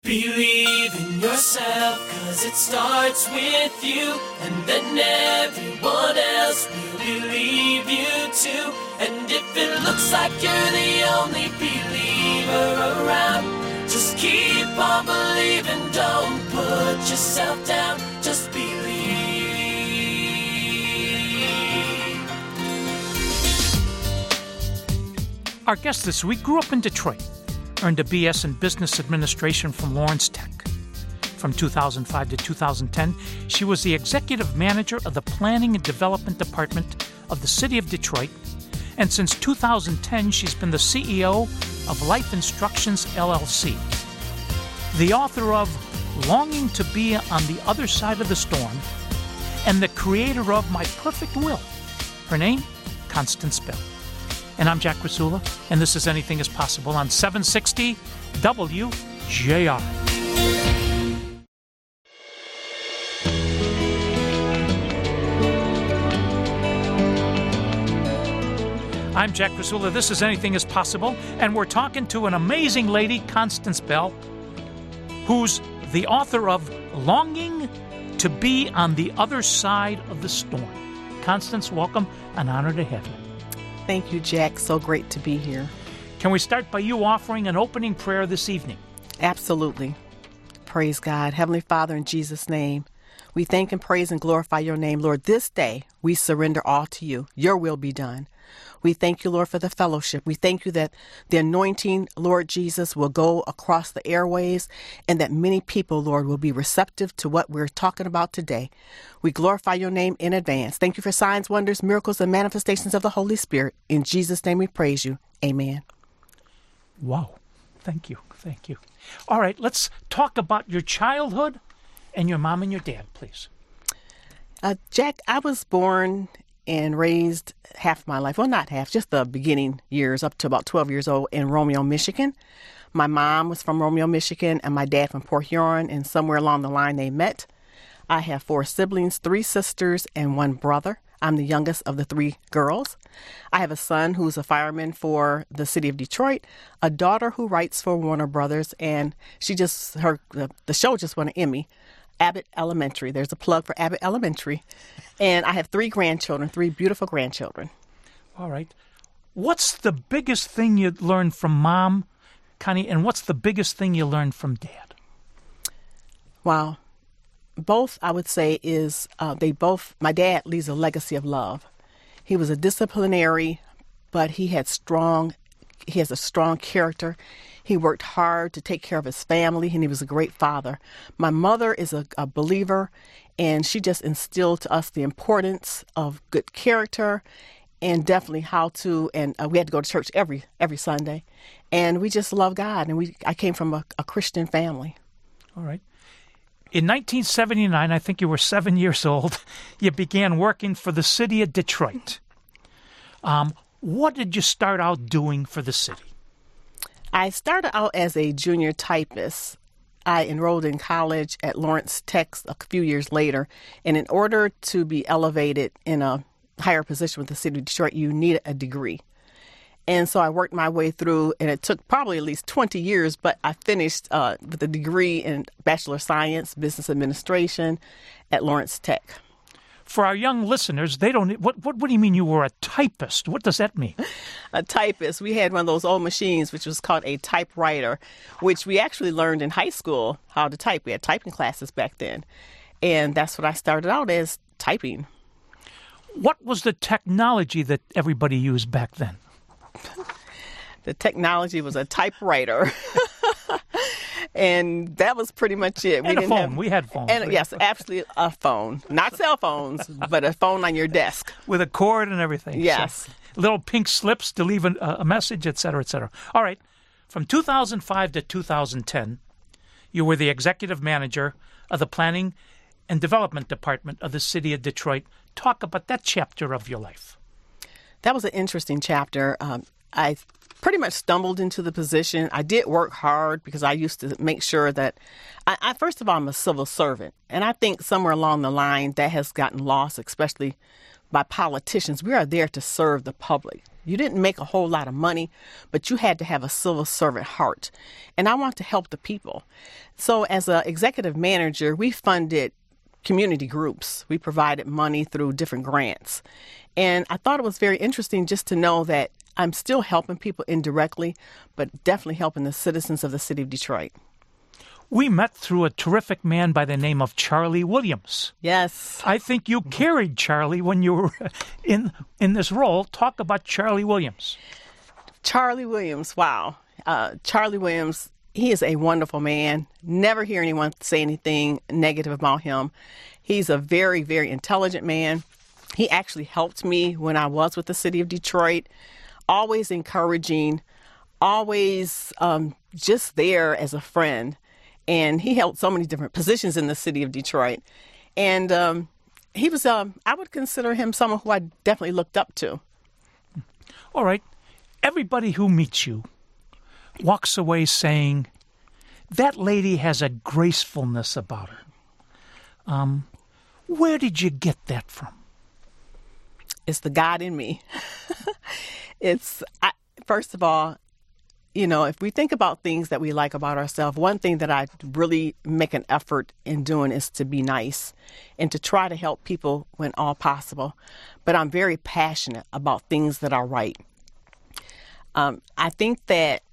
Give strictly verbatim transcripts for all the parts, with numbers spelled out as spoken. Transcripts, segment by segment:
Believe in yourself, cause it starts with you, and then everyone else will believe you too. And if it looks like you're the only believer around, just keep on believing, don't put yourself down, just believe. Our guest this week grew up in Detroit, earned a B S in Business Administration from Lawrence Tech. From two thousand five to two thousand ten, she was the executive manager of the Planning and Development Department of the City of Detroit, and since two thousand ten, she's been the C E O of Life Instructions, L L C. The author of Longing to Be on the Other Side of the Storm, and the creator of My Perfect Will. Her name, Constance Bell. And I'm Jack Rasula, and this is Anything is Possible on seven sixty W J R. I'm Jack Rasula, this is Anything is Possible, and we're talking to an amazing lady, Constance Bell, who's the author of Longing to Be on the Other Side of the Storm. Constance, welcome. An honor to have you. Thank you, Jack. So great to be here. Can we start by you offering an opening prayer this evening? Absolutely. Praise God. Heavenly Father, in Jesus' name, we thank and praise and glorify your name. Lord, this day we surrender all to you. Your will be done. We thank you, Lord, for the fellowship. We thank you that the anointing, Lord Jesus, will go across the airways and that many people, Lord, will be receptive to what we're talking about today. We glorify your name in advance. Thank you for signs, wonders, miracles, and manifestations of the Holy Spirit. In Jesus' name we praise you. Amen. Wow. Thank you. Thank you. All right, let's talk about your childhood and your mom and your dad, please. Uh, Jack, I was born and raised half my life, well, not half, just the beginning years up to about twelve years old in Romeo, Michigan. My mom was from Romeo, Michigan, and my dad from Port Huron, and somewhere along the line they met. I have four siblings, three sisters, and one brother. I'm the youngest of the three girls. I have a son who's a fireman for the city of Detroit, a daughter who writes for Warner Brothers, and she just, her the, the show just won an Emmy. Abbott Elementary. There's a plug for Abbott Elementary. And I have three grandchildren, three beautiful grandchildren. All right. What's the biggest thing you learned from Mom, Connie, and what's the biggest thing you learned from Dad? Wow. Both, I would say, is uh, they both, my dad leaves a legacy of love. He was a disciplinary, but he had strong, he has a strong character. He worked hard to take care of his family, and he was a great father. My mother is a, a believer, and she just instilled to us the importance of good character and definitely how to, and uh, we had to go to church every every Sunday. And we just love God, and we I came from a, a Christian family. All right. In nineteen seventy-nine, I think you were seven years old, you began working for the city of Detroit. Um, what did you start out doing for the city? I started out as a junior typist. I enrolled in college at Lawrence Tech a few years later, and in order to be elevated in a higher position with the city of Detroit, you need a degree. And so I worked my way through, and it took probably at least twenty years, but I finished uh, with a degree in Bachelor of Science, Business Administration at Lawrence Tech. For our young listeners, they don't. What, what what do you mean you were a typist? What does that mean? A typist. We had one of those old machines, which was called a typewriter, which we actually learned in high school how to type. We had typing classes back then, and that's what I started out as, typing. What was the technology that everybody used back then? The technology was a typewriter. And that was pretty much it. And we a didn't phone. Have, we had phones. And, yes, absolutely a phone. Not cell phones, but a phone on your desk. With a cord and everything. Yes. So, little pink slips to leave a, a message, et cetera, et cetera. All right. From two thousand five to two thousand ten, you were the executive manager of the Planning and Development Department of the city of Detroit. Talk about that chapter of your life. That was an interesting chapter. Um, I pretty much stumbled into the position. I did work hard because I used to make sure that, I, I first of all, I'm a civil servant. And I think somewhere along the line that has gotten lost, especially by politicians. We are there to serve the public. You didn't make a whole lot of money, but you had to have a civil servant heart. And I want to help the people. So as an executive manager, we funded community groups. We provided money through different grants. And I thought it was very interesting just to know that I'm still helping people indirectly, but definitely helping the citizens of the city of Detroit. We met through a terrific man by the name of Charlie Williams. Yes. I think you carried Charlie when you were in in this role. Talk about Charlie Williams. Charlie Williams, wow. Uh, Charlie Williams, he is a wonderful man. Never hear anyone say anything negative about him. He's a very, very intelligent man. He actually helped me when I was with the city of Detroit, always encouraging, always um, just there as a friend. And he held so many different positions in the city of Detroit. And um, he was, um, I would consider him someone who I definitely looked up to. All right. Everybody who meets you walks away saying, that lady has a gracefulness about her. Um, where did you get that from? It's the God in me. It's, I, first of all, you know, if we think about things that we like about ourselves, one thing that I really make an effort in doing is to be nice and to try to help people when all possible. But I'm very passionate about things that are right. Um, I think that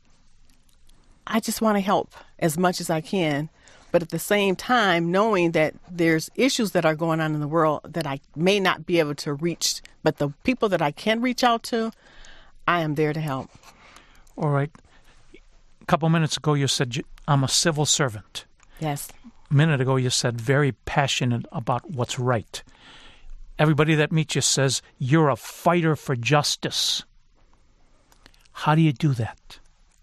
I just want to help as much as I can. But at the same time, knowing that there's issues that are going on in the world that I may not be able to reach, but the people that I can reach out to, I am there to help. All right. A couple minutes ago, you said, I'm a civil servant. Yes. A minute ago, you said very passionate about what's right. Everybody that meets you says you're a fighter for justice. How do you do that?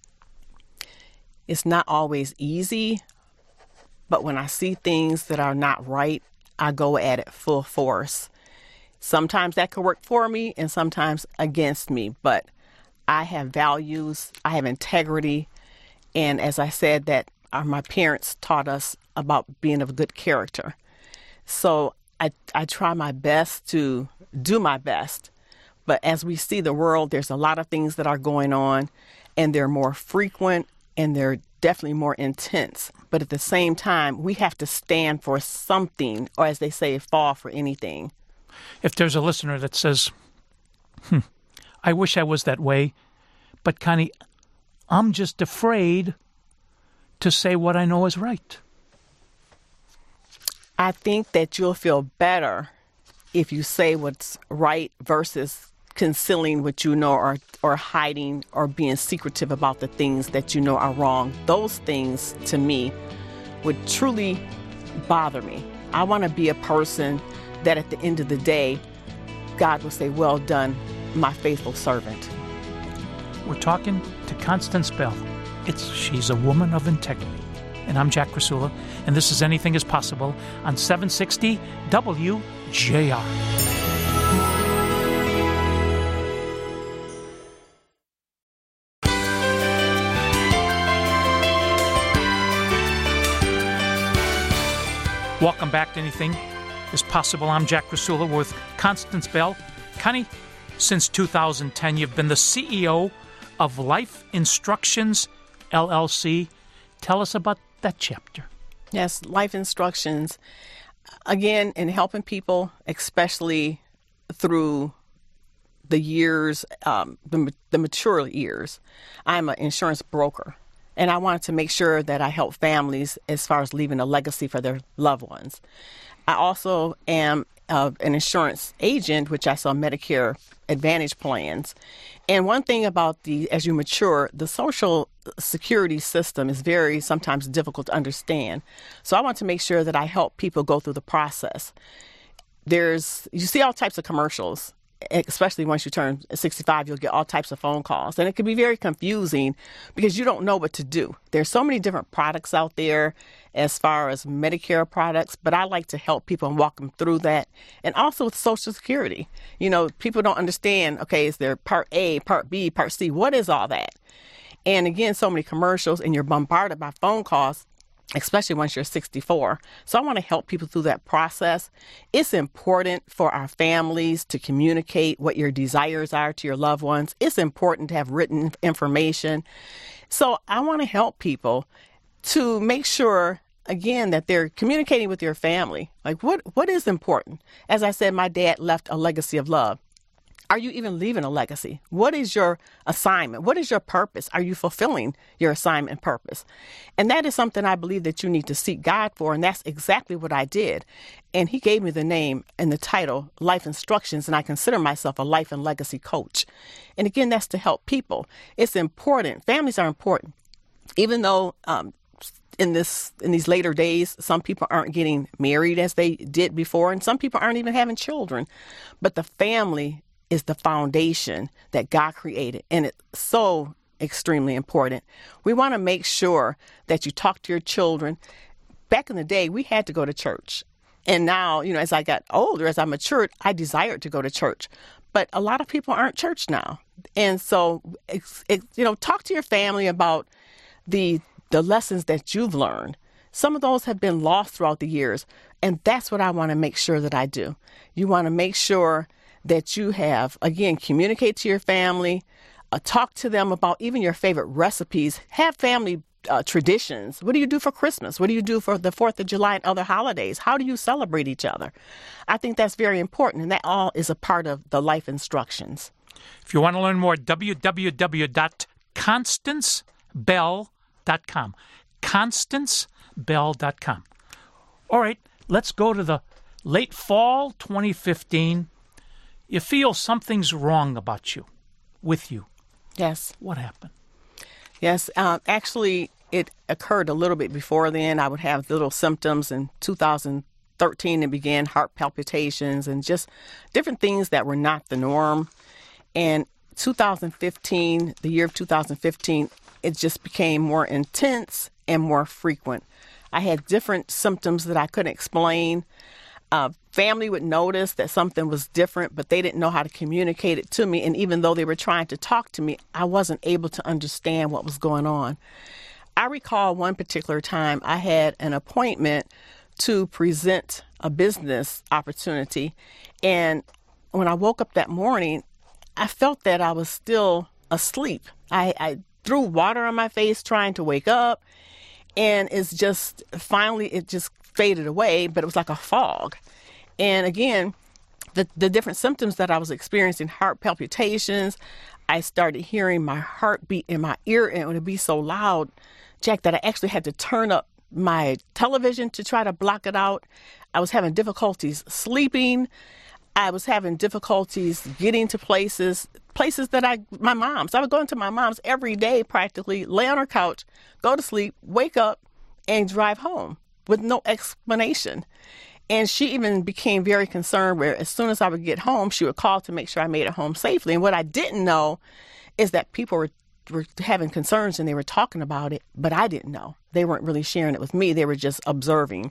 It's not always easy, but when I see things that are not right, I go at it full force. Sometimes that could work for me and sometimes against me, but I have values, I have integrity, and as I said, that our, my parents taught us about being of good character. So I, I try my best to do my best, but as we see the world, there's a lot of things that are going on, and they're more frequent, and they're definitely more intense. But at the same time, we have to stand for something, or as they say, fall for anything. If there's a listener that says, hmm, I wish I was that way, but Connie, I'm just afraid to say what I know is right. I think that you'll feel better if you say what's right versus concealing what you know or, or hiding or being secretive about the things that you know are wrong. Those things, to me, would truly bother me. I want to be a person that at the end of the day, God will say, well done, my faithful servant. We're talking to Constance Bell. It's She's a Woman of Integrity. And I'm Jack Krasula, and this is Anything is Possible on seven sixty W J R. Welcome back to Anything is Possible. I'm Jack Krasula with Constance Bell. Connie, since two thousand ten, you've been the C E O of Life Instructions, L L C. Tell us about that chapter. Yes, Life Instructions. Again, in helping people, especially through the years, um, the, the mature years. I'm an insurance broker. And I wanted to make sure that I help families as far as leaving a legacy for their loved ones. I also am uh, an insurance agent, which I sell Medicare Advantage plans. And one thing about the, as you mature, the Social Security system is very sometimes difficult to understand. So I want to make sure that I help people go through the process. There's, you see all types of commercials. Especially once you turn sixty-five, you'll get all types of phone calls. And it can be very confusing because you don't know what to do. There's so many different products out there as far as Medicare products, but I like to help people and walk them through that. And also with Social Security. You know, people don't understand, okay, is there Part A, Part B, Part C? What is all that? And again, so many commercials and you're bombarded by phone calls. especially once you're sixty-four. So I want to help people through that process. It's important for our families to communicate what your desires are to your loved ones. It's important to have written information. So I want to help people to make sure, again, that they're communicating with your family. Like, what, what is important? As I said, my dad left a legacy of love. Are you even leaving a legacy? What is your assignment? What is your purpose? Are you fulfilling your assignment and purpose? And that is something I believe that you need to seek God for. And that's exactly what I did. And he gave me the name and the title, Life Instructions. And I consider myself a life and legacy coach. And again, that's to help people. It's important. Families are important. Even though um, in this in these later days, some people aren't getting married as they did before. And some people aren't even having children. But the family is the foundation that God created. And it's so extremely important. We want to make sure that you talk to your children. Back in the day, we had to go to church. And now, you know, as I got older, as I matured, I desired to go to church. But a lot of people aren't church now. And so, it's, it, you know, talk to your family about the the lessons that you've learned. Some of those have been lost throughout the years. And that's what I want to make sure that I do. You want to make sure that you have, again, communicate to your family, uh, talk to them about even your favorite recipes, have family uh, traditions. What do you do for Christmas? What do you do for the fourth of July and other holidays? How do you celebrate each other? I think that's very important, and that all is a part of the life instructions. If you want to learn more, w w w dot constance bell dot com. constance bell dot com. All right, let's go to the late fall twenty fifteen. You feel something's wrong about you, with you. Yes. What happened? Yes. Um, actually, it occurred a little bit before then. I would have little symptoms. In two thousand thirteen, it began heart palpitations and just different things that were not the norm. And two thousand fifteen, the year of two thousand fifteen, it just became more intense and more frequent. I had different symptoms that I couldn't explain. Uh, family would notice that something was different, but they didn't know how to communicate it to me. And even though they were trying to talk to me, I wasn't able to understand what was going on. I recall one particular time I had an appointment to present a business opportunity. And when I woke up that morning, I felt that I was still asleep. I, I threw water on my face trying to wake up. And it's just, finally, it just faded away, but it was like a fog. And again, the, the different symptoms that I was experiencing, heart palpitations, I started hearing my heartbeat in my ear, and it would be so loud, Jack, that I actually had to turn up my television to try to block it out. I was having difficulties sleeping. I was having difficulties getting to places, places that I, my mom's. I would go into my mom's every day practically, lay on her couch, go to sleep, wake up, and drive home with no explanation. And she even became very concerned where as soon as I would get home, she would call to make sure I made it home safely. And what I didn't know is that people were, were having concerns and they were talking about it, but I didn't know. They weren't really sharing it with me. They were just observing.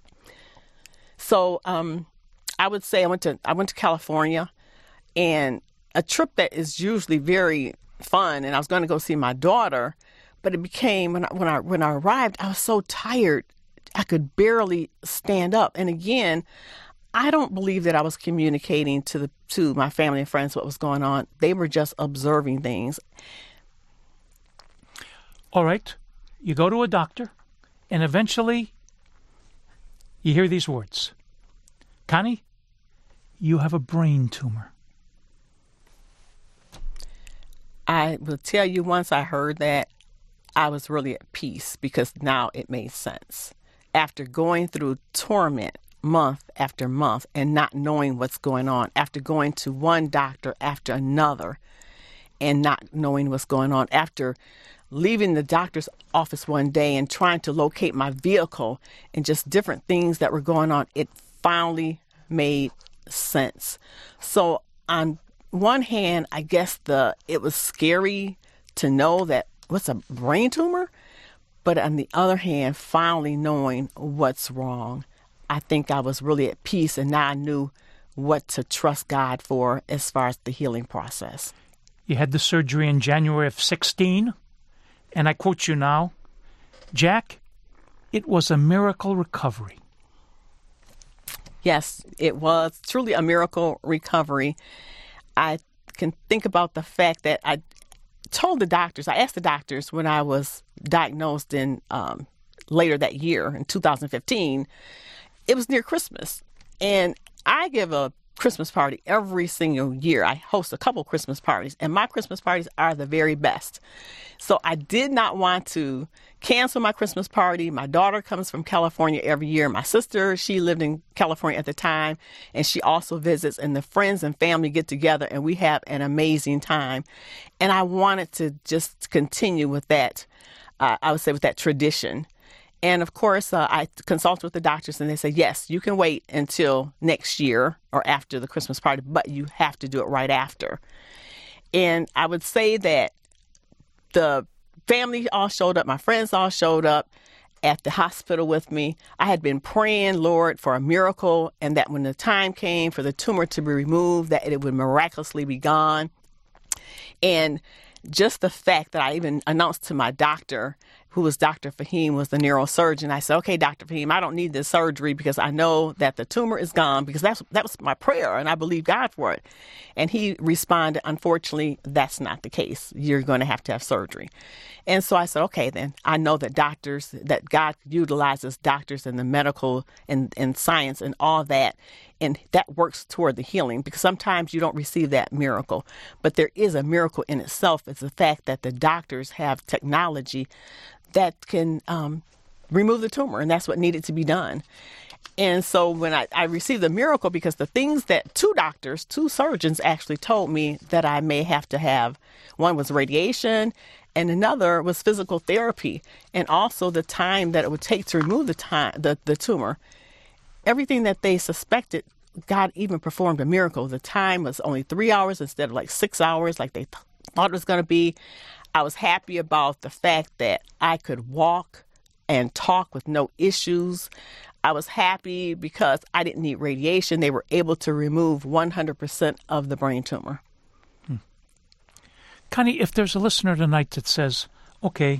So um, I would say I went to I went to California, and a trip that is usually very fun. And I was going to go see my daughter, but it became when I, when I when I arrived, I was so tired. I could barely stand up. And again, I don't believe that I was communicating to the to my family and friends what was going on. They were just observing things. All right. You go to a doctor, and eventually you hear these words. Connie, you have a brain tumor. I will tell you, once I heard that, I was really at peace because now it made sense. After going through torment month after month and not knowing what's going on, after going to one doctor after another and not knowing what's going on, after leaving the doctor's office one day and trying to locate my vehicle and just different things that were going on, it finally made sense. So on one hand, I guess the it was scary to know that what's a brain tumor? But on the other hand, finally knowing what's wrong, I think I was really at peace, and now I knew what to trust God for as far as the healing process. You had the surgery in January of sixteen, and I quote you now, Jack, it was a miracle recovery. Yes, it was truly a miracle recovery. I can think about the fact that I told the doctors, I asked the doctors when I was diagnosed in um, later that year in two thousand fifteen, it was near Christmas. And I give a Christmas party every single year. I host a couple Christmas parties, and my Christmas parties are the very best. So I did not want to cancel my Christmas party. My daughter comes from California every year. My sister, she lived in California at the time, and she also visits, and the friends and family get together, and we have an amazing time. And I wanted to just continue with that, uh, I would say with that tradition. And of course, uh, I consulted with the doctors, and they said, yes, you can wait until next year or after the Christmas party, but you have to do it right after. And I would say that the family all showed up. My friends all showed up at the hospital with me. I had been praying, Lord, for a miracle, and that when the time came for the tumor to be removed, that it would miraculously be gone. And just the fact that I even announced to my doctor, who was Doctor Fahim, was the neurosurgeon. I said, okay, Doctor Fahim, I don't need this surgery because I know that the tumor is gone, because that's that was my prayer, and I believe God for it. And he responded, unfortunately, that's not the case. You're going to have to have surgery. And so I said, okay, then I know that doctors, that God utilizes doctors and the medical and, and science and all that, and that works toward the healing, because sometimes you don't receive that miracle. But there is a miracle in itself. It's the fact that the doctors have technology that can um, remove the tumor, and that's what needed to be done. And so when I, I received the miracle, because the things that two doctors, two surgeons actually told me that I may have to have, one was radiation and another was physical therapy, and also the time that it would take to remove the time the, the tumor. Everything that they suspected, God even performed a miracle. The time was only three hours instead of like six hours like they th- thought it was going to be. I was happy about the fact that I could walk and talk with no issues. I was happy because I didn't need radiation. They were able to remove one hundred percent of the brain tumor. Hmm. Connie, if there's a listener tonight that says, okay,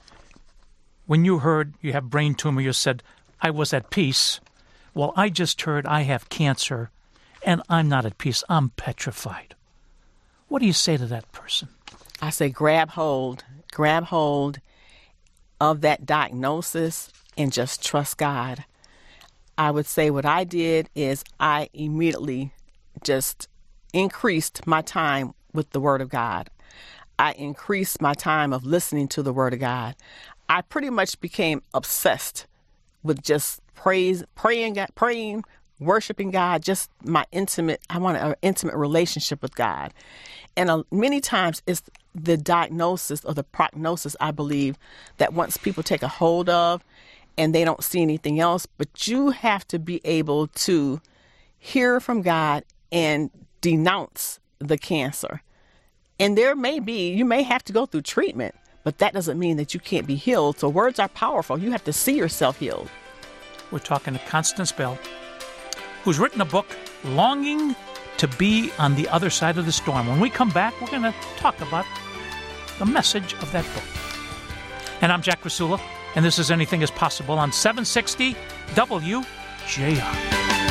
when you heard you have brain tumor, you said, I was at peace. Well, I just heard I have cancer, and I'm not at peace. I'm petrified. What do you say to that person? I say grab hold, grab hold of that diagnosis and just trust God. I would say what I did is I immediately just increased my time with the Word of God. I increased my time of listening to the Word of God. I pretty much became obsessed with just praise, praying, praying, worshiping God, just my intimate, I want an intimate relationship with God. And uh, many times it's the diagnosis or the prognosis, I believe, that once people take a hold of and they don't see anything else, but you have to be able to hear from God and denounce the cancer. And there may be, you may have to go through treatment, but that doesn't mean that you can't be healed. So words are powerful. You have to see yourself healed. We're talking to Constance Bell, who's written a book, Longing to Be on the Other Side of the Storm. When we come back, we're going to talk about the message of that book. And I'm Jack Rasula, and this is Anything is Possible on seven sixty W J R.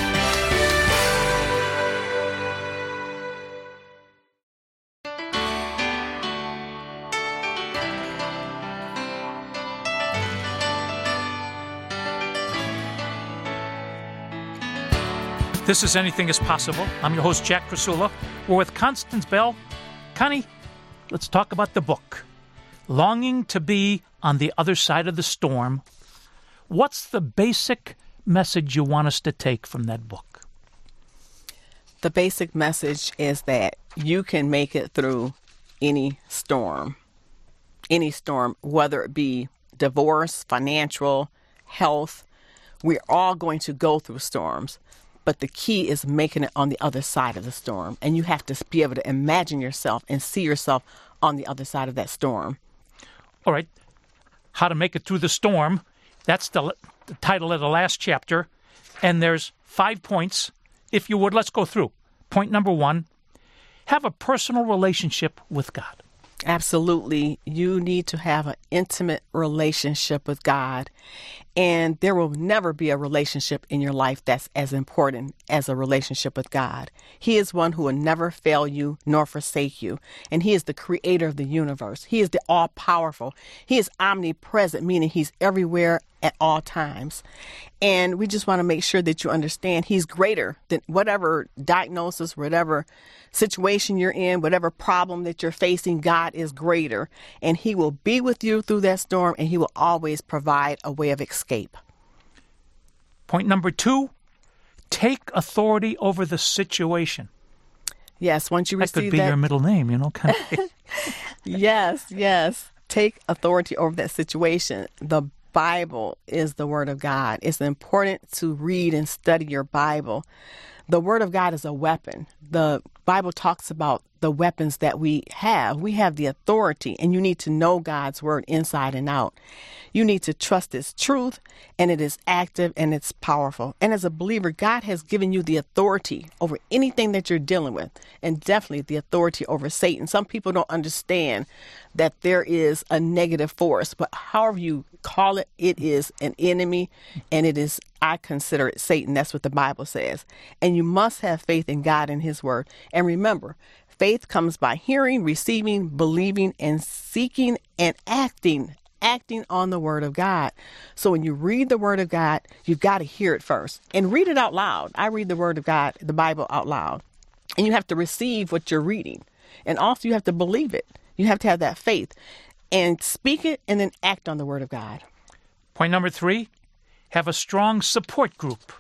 This is Anything is Possible. I'm your host, Jack Rasula. We're with Constance Bell. Connie, let's talk about the book, Longing to Be on the Other Side of the Storm. What's the basic message you want us to take from that book? The basic message is that you can make it through any storm, any storm, whether it be divorce, financial, health. We're all going to go through storms. But the key is making it on the other side of the storm. And you have to be able to imagine yourself and see yourself on the other side of that storm. All right. How to Make It Through the Storm. That's the, the title of the last chapter. And there's five points. If you would, let's go through. Point number one, have a personal relationship with God. Absolutely. You need to have an intimate relationship with God. And there will never be a relationship in your life that's as important as a relationship with God. He is one who will never fail you nor forsake you. And he is the creator of the universe. He is the all-powerful. He is omnipresent, meaning he's everywhere at all times. And we just want to make sure that you understand he's greater than whatever diagnosis, whatever situation you're in, whatever problem that you're facing. God is greater, and he will be with you through that storm, and he will always provide a way of escape. Point number two, take authority over the situation. Yes, once you that receive that. That could be your middle name, you know, kind of. Yes, yes. Take authority over that situation. The Bible is the Word of God. It's important to read and study your Bible. The Word of God is a weapon. The Bible talks about the weapons that we have. We have the authority, and you need to know God's Word inside and out. You need to trust its truth, and it is active and it's powerful. And as a believer, God has given you the authority over anything that you're dealing with, and definitely the authority over Satan. Some people don't understand that there is a negative force, but however you call it, it is an enemy, and it is, I consider it Satan. That's what the Bible says. And you must have faith in God and his word. And remember, faith comes by hearing, receiving, believing, and seeking and acting, acting on the word of God. So when you read the word of God, you've got to hear it first and read it out loud. I read the word of God, the Bible, out loud. And you have to receive what you're reading. And also you have to believe it. You have to have that faith and speak it and then act on the word of God. Point number three, have a strong support group.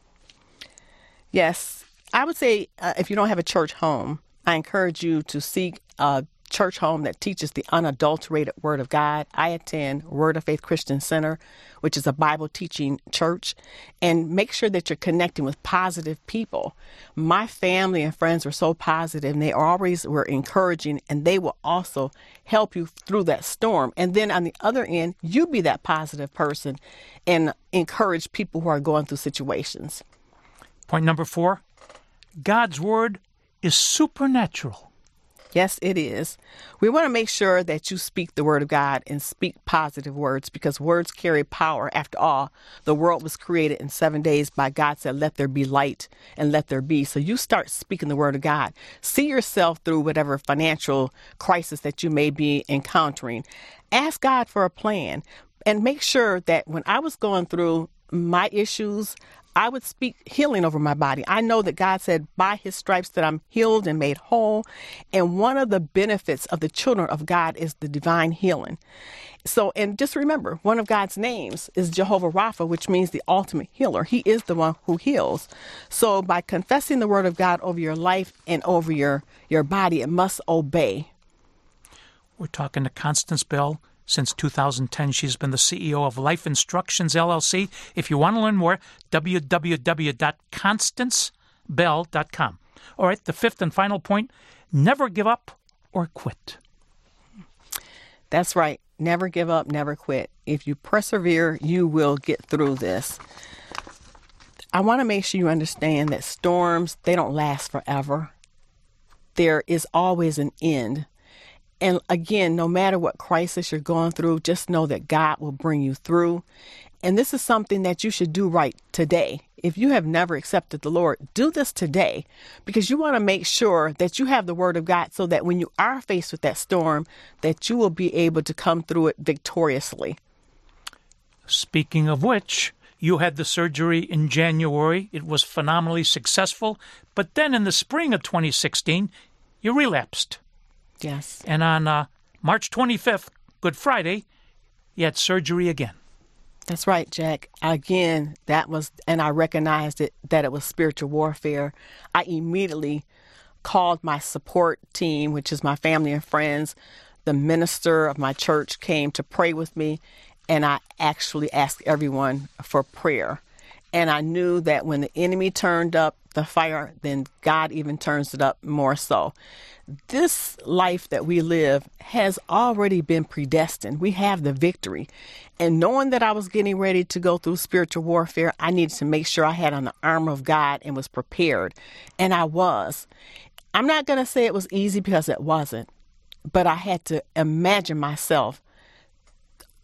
Yes. I would say uh, if you don't have a church home, I encourage you to seek a church home that teaches the unadulterated Word of God. I attend Word of Faith Christian Center, which is a Bible teaching church, and make sure that you're connecting with positive people. My family and friends were so positive, and they always were encouraging, and they will also help you through that storm. And then on the other end, you be that positive person and encourage people who are going through situations. Point number four, God's Word is supernatural. Yes, it is. We want to make sure that you speak the word of God and speak positive words, because words carry power. After all, the world was created in seven days by God said, let there be light and let there be. So you start speaking the word of God. See yourself through whatever financial crisis that you may be encountering. Ask God for a plan and make sure that when I was going through my issues, I would speak healing over my body. I know that God said by his stripes that I'm healed and made whole. And one of the benefits of the children of God is the divine healing. So, and just remember, one of God's names is Jehovah Rapha, which means the ultimate healer. He is the one who heals. So by confessing the word of God over your life and over your, your body, it must obey. We're talking to Constance Bell. Since two thousand ten, she's been the C E O of Life Instructions, L L C. If you want to learn more, w w w dot constance bell dot com. All right, the fifth and final point, never give up or quit. That's right. Never give up, never quit. If you persevere, you will get through this. I want to make sure you understand that storms, they don't last forever. There is always an end. And again, no matter what crisis you're going through, just know that God will bring you through. And this is something that you should do right today. If you have never accepted the Lord, do this today, because you want to make sure that you have the word of God so that when you are faced with that storm, that you will be able to come through it victoriously. Speaking of which, you had the surgery in January. It was phenomenally successful. But then in the spring of twenty sixteen, you relapsed. Yes. And on uh, March twenty-fifth, Good Friday, you had surgery again. That's right, Jack. Again, that was, and I recognized it, that it was spiritual warfare. I immediately called my support team, which is my family and friends. The minister of my church came to pray with me, and I actually asked everyone for prayer. And I knew that when the enemy turned up the fire, then God even turns it up more so. This life that we live has already been predestined. We have the victory. And knowing that I was getting ready to go through spiritual warfare, I needed to make sure I had on the armor of God and was prepared. And I was. I'm not going to say it was easy, because it wasn't. But I had to imagine myself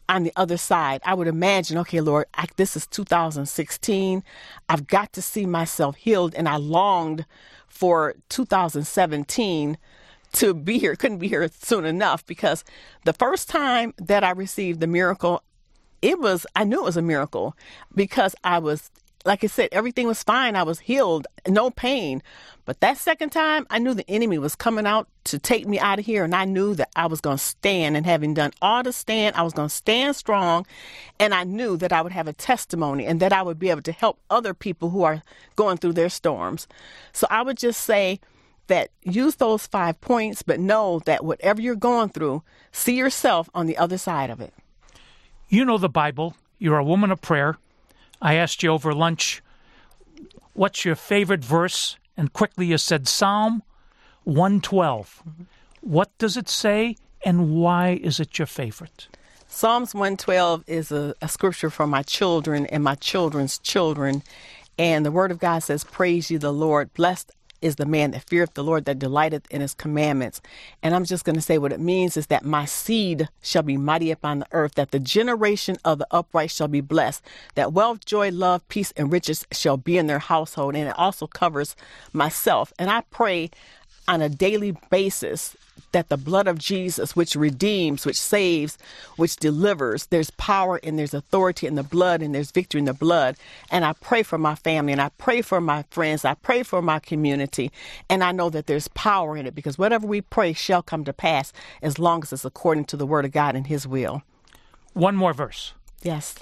on the other side, I would imagine, okay, Lord, I, this is two thousand sixteen. I've got to see myself healed. And I longed for two thousand seventeen to be here. Couldn't be here soon enough, because the first time that I received the miracle, it was, I knew it was a miracle because I was, like I said, everything was fine. I was healed, no pain. But that second time, I knew the enemy was coming out to take me out of here. And I knew that I was going to stand, and having done all to stand, I was going to stand strong. And I knew that I would have a testimony and that I would be able to help other people who are going through their storms. So I would just say that use those five points, but know that whatever you're going through, see yourself on the other side of it. You know the Bible. You're a woman of prayer. I asked you over lunch, what's your favorite verse? And quickly you said Psalm one twelve. Mm-hmm. What does it say, and why is it your favorite? Psalms one twelve is a, a scripture for my children and my children's children. And the word of God says, praise ye the Lord. Blessed is the man that feareth the Lord, that delighteth in his commandments. And I'm just going to say what it means is that my seed shall be mighty upon the earth, that the generation of the upright shall be blessed, that wealth, joy, love, peace, and riches shall be in their household. And it also covers myself. And I pray on a daily basis that the blood of Jesus, which redeems, which saves, which delivers, there's power and there's authority in the blood, and there's victory in the blood. And I pray for my family, and I pray for my friends, I pray for my community, and I know that there's power in it, because whatever we pray shall come to pass as long as it's according to the word of God and his will. One more verse. Yes.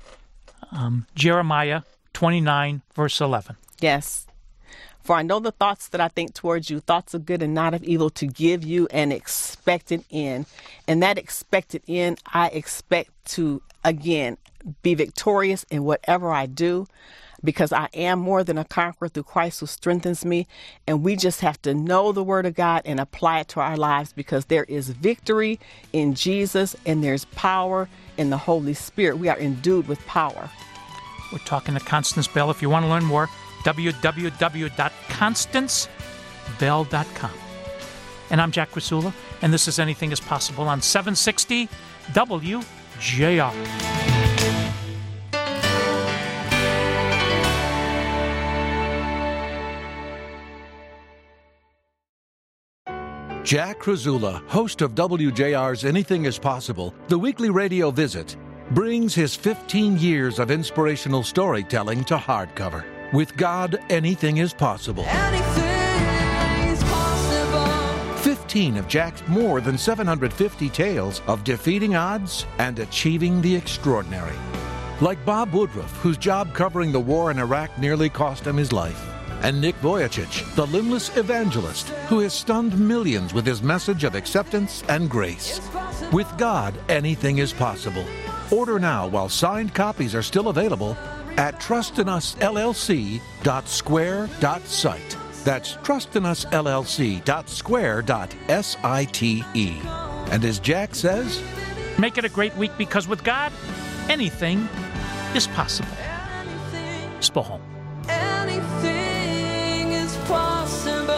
Um, Jeremiah twenty-nine, verse eleven. Yes. For I know the thoughts that I think towards you, thoughts of good and not of evil, to give you an expected end. And that expected end, I expect to, again, be victorious in whatever I do, because I am more than a conqueror through Christ who strengthens me. And we just have to know the word of God and apply it to our lives, because there is victory in Jesus and there's power in the Holy Spirit. We are endued with power. We're talking to Constance Bell. If you want to learn more, w w w dot constance bell dot com. And I'm Jack Krasula, and this is Anything is Possible on seven sixty W J R. Jack Krasula, host of W J R's Anything is Possible, the weekly radio visit, brings his fifteen years of inspirational storytelling to hardcover. With God, anything is possible. Anything is possible. fifteen of Jack's more than seven hundred fifty tales of defeating odds and achieving the extraordinary. Like Bob Woodruff, whose job covering the war in Iraq nearly cost him his life. And Nick Vujicic, the limbless evangelist, who has stunned millions with his message of acceptance and grace. With God, anything is possible. Order now while signed copies are still available at trust in us L L C dot square dot site. That's trust in us L L C dot square dot site. And as Jack says, make it a great week, because with God, anything is possible. Spohom. Anything is possible.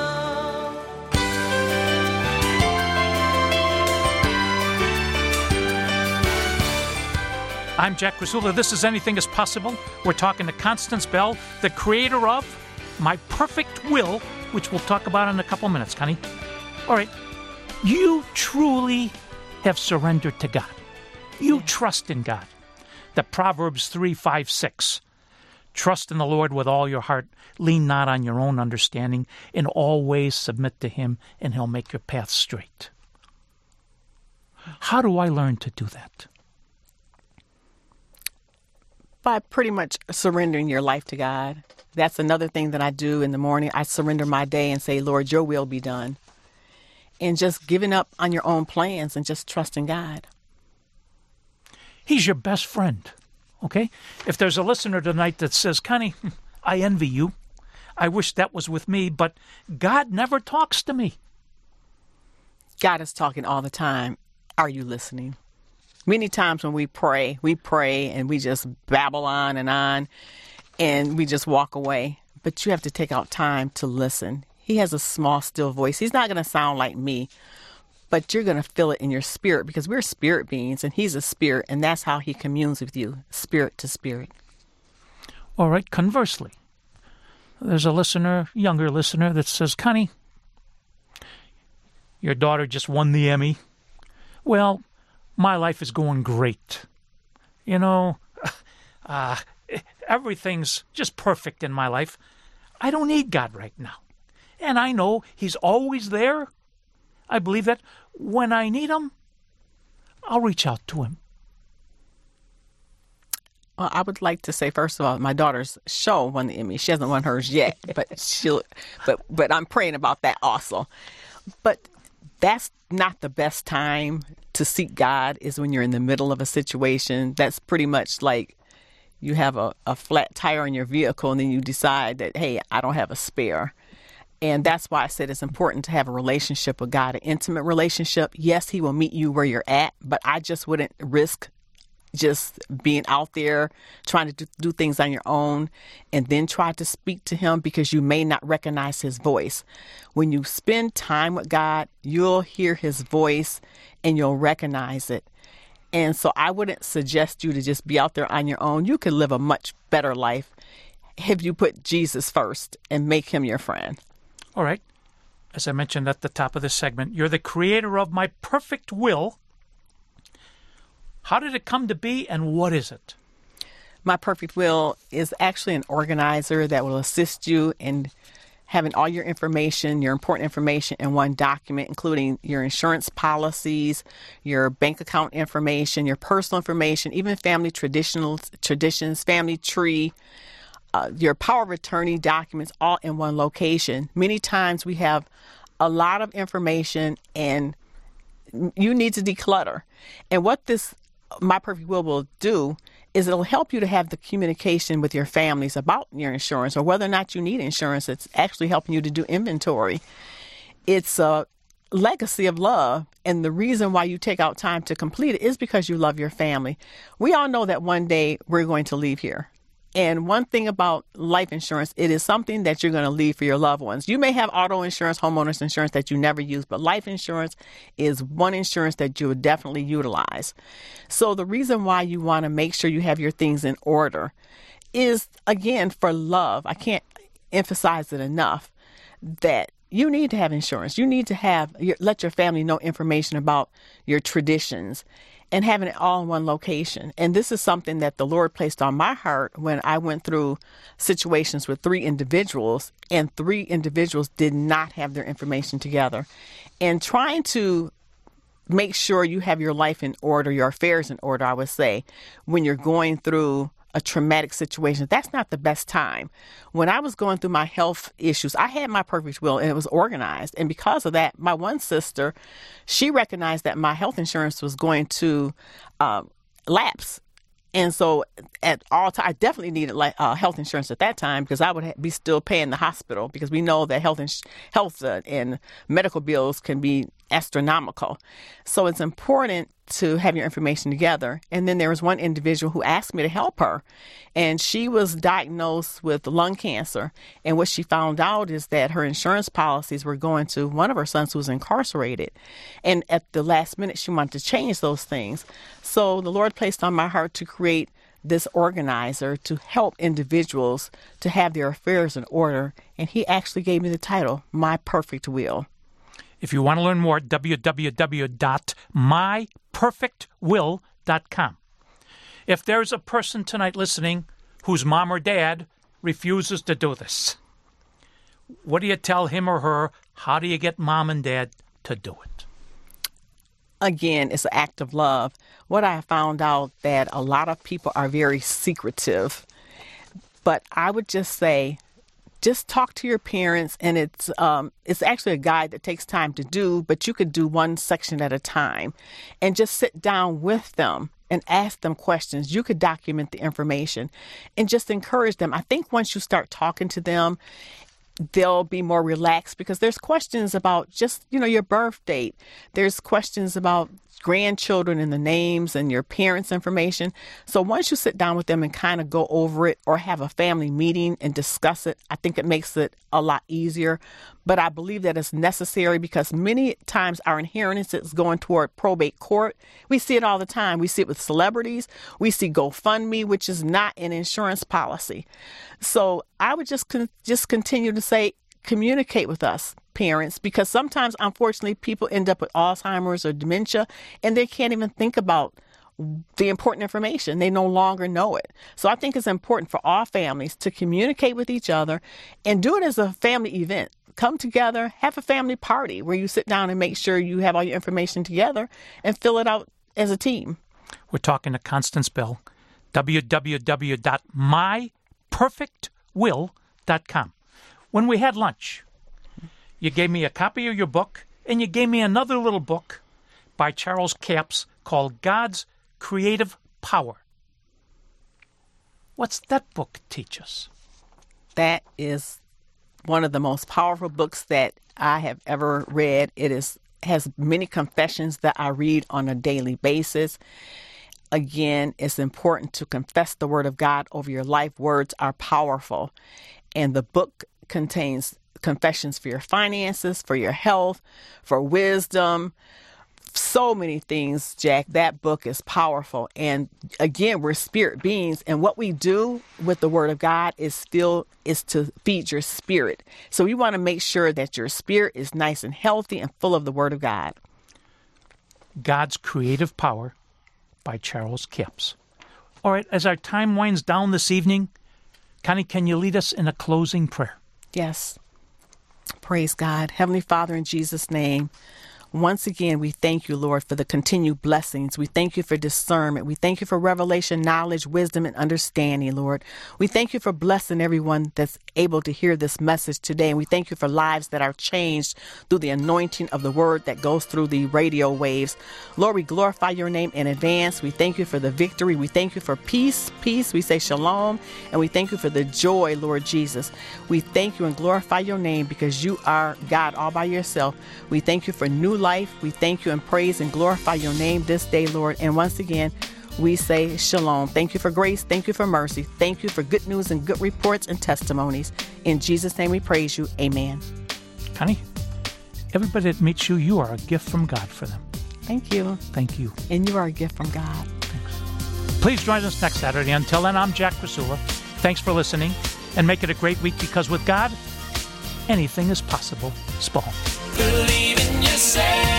I'm Jack Krasula. This is Anything is Possible. We're talking to Constance Bell, the creator of My Perfect Will, which we'll talk about in a couple minutes, Connie. All right. You truly have surrendered to God. You trust in God. The Proverbs three, five, six. Trust in the Lord with all your heart. Lean not on your own understanding. In all ways submit to him, and he'll make your path straight. How do I learn to do that? By pretty much surrendering your life to God. That's another thing that I do in the morning. I surrender my day and say, Lord, your will be done. And just giving up on your own plans and just trusting God. He's your best friend, okay? If there's a listener tonight that says, Connie, I envy you. I wish that was with me, but God never talks to me. God is talking all the time. Are you listening? Many times when we pray, we pray and we just babble on and on and we just walk away. But you have to take out time to listen. He has a small, still voice. He's not going to sound like me, but you're going to feel it in your spirit because we're spirit beings and he's a spirit, and that's how he communes with you, spirit to spirit. All right, conversely, there's a listener, younger listener, that says, Connie, your daughter just won the Emmy. Well, my life is going great. You know, uh, everything's just perfect in my life. I don't need God right now. And I know he's always there. I believe that when I need him, I'll reach out to him. Well, I would like to say, first of all, my daughter's show won the Emmy. She hasn't won hers yet, but she'll. But but I'm praying about that also. But that's not the best time to seek God. Is when you're in the middle of a situation. That's pretty much like you have a, a flat tire in your vehicle, and then you decide that, hey, I don't have a spare. And that's why I said it's important to have a relationship with God, an intimate relationship. Yes, he will meet you where you're at, but I just wouldn't risk just being out there trying to do, do things on your own and then try to speak to him because you may not recognize his voice. When you spend time with God, you'll hear his voice and you'll recognize it. And so I wouldn't suggest you to just be out there on your own. You could live a much better life if you put Jesus first and make him your friend. All right. As I mentioned at the top of this segment, you're the creator of my perfect will. How did it come to be, and what is it? My Perfect Will is actually an organizer that will assist you in having all your information, your important information in one document, including your insurance policies, your bank account information, your personal information, even family traditional traditions, family tree, uh, your power of attorney documents, all in one location. Many times we have a lot of information and you need to declutter. And what this My Perfect Will will do is it'll help you to have the communication with your families about your insurance or whether or not you need insurance. It's actually helping you to do inventory. It's a legacy of love. And the reason why you take out time to complete it is because you love your family. We all know that one day we're going to leave here. And one thing about life insurance, it is something that you're going to leave for your loved ones. You may have auto insurance, homeowners insurance that you never use, but life insurance is one insurance that you would definitely utilize. So the reason why you want to make sure you have your things in order is, again, for love. I can't emphasize it enough that you need to have insurance. You need to have let your family know information about your traditions and having it all in one location. And this is something that the Lord placed on my heart when I went through situations with three individuals, and three individuals did not have their information together. And trying to make sure you have your life in order, your affairs in order, I would say, when you're going through a traumatic situation, that's not the best time. When I was going through my health issues, I had my perfect will and it was organized. And because of that, my one sister, she recognized that my health insurance was going to um, lapse. And so at all times, I definitely needed uh, health insurance at that time because I would ha- be still paying the hospital because we know that health, ins- health uh, and medical bills can be astronomical. So it's important to have your information together. And then there was one individual who asked me to help her, and she was diagnosed with lung cancer. And what she found out is that her insurance policies were going to one of her sons who was incarcerated. And at the last minute, she wanted to change those things. So the Lord placed on my heart to create this organizer to help individuals to have their affairs in order. And he actually gave me the title, My Perfect Will. If you want to learn more, w w w dot my perfect will dot com. If there's a person tonight listening whose mom or dad refuses to do this, what do you tell him or her? How do you get mom and dad to do it? Again, it's an act of love. What I found out that a lot of people are very secretive, but I would just say, just talk to your parents, and it's um, it's actually a guide that takes time to do, but you could do one section at a time and just sit down with them and ask them questions. You could document the information and just encourage them. I think once you start talking to them, they'll be more relaxed because there's questions about just, you know, your birth date. There's questions about grandchildren and the names and your parents' information. So once you sit down with them and kind of go over it or have a family meeting and discuss it, I think it makes it a lot easier. but I believe that it's necessary because many times our inheritance is going toward probate court. We see it all the time. We see it with celebrities. We see GoFundMe, which is not an insurance policy. So I would just con- just continue to say, communicate with us, parents, because sometimes, unfortunately, people end up with Alzheimer's or dementia, and they can't even think about the important information. They no longer know it. So I think it's important for all families to communicate with each other and do it as a family event. Come together, have a family party where you sit down and make sure you have all your information together and fill it out as a team. We're talking to Constance Bell, w w w dot my perfect will dot com. When we had lunch, you gave me a copy of your book, and you gave me another little book by Charles Capps called God's Creative Power. What's that book teach us? That is one of the most powerful books that I have ever read. It is has many confessions that I read on a daily basis. Again, it's important to confess the word of God over your life. Words are powerful. And the book contains confessions for your finances, for your health, for wisdom, so many things, Jack. That book is powerful. And again, we're spirit beings. And what we do with the word of God is still is to feed your spirit. So we want to make sure that your spirit is nice and healthy and full of the word of God. God's Creative Power by Charles Capps. All right, as our time winds down this evening, Connie, can you lead us in a closing prayer? Yes. Praise God. Heavenly Father, in Jesus' name, once again, we thank you, Lord, for the continued blessings. We thank you for discernment. We thank you for revelation, knowledge, wisdom, and understanding, Lord. We thank you for blessing everyone that's able to hear this message today. And we thank you for lives that are changed through the anointing of the word that goes through the radio waves. Lord, we glorify your name in advance. We thank you for the victory. We thank you for peace, peace. We say shalom. And we thank you for the joy, Lord Jesus. We thank you and glorify your name because you are God all by yourself. We thank you for new life. We thank you and praise and glorify your name this day, Lord. And once again, we say shalom. Thank you for grace. Thank you for mercy. Thank you for good news and good reports and testimonies. In Jesus' name we praise you. Amen. Connie, everybody that meets you, you are a gift from God for them. Thank you. Thank you. And you are a gift from God. Thanks. Please join us next Saturday. Until then, I'm Jack Krasula. Thanks for listening, and make it a great week because with God, anything is possible. Spall. Believe in yourself.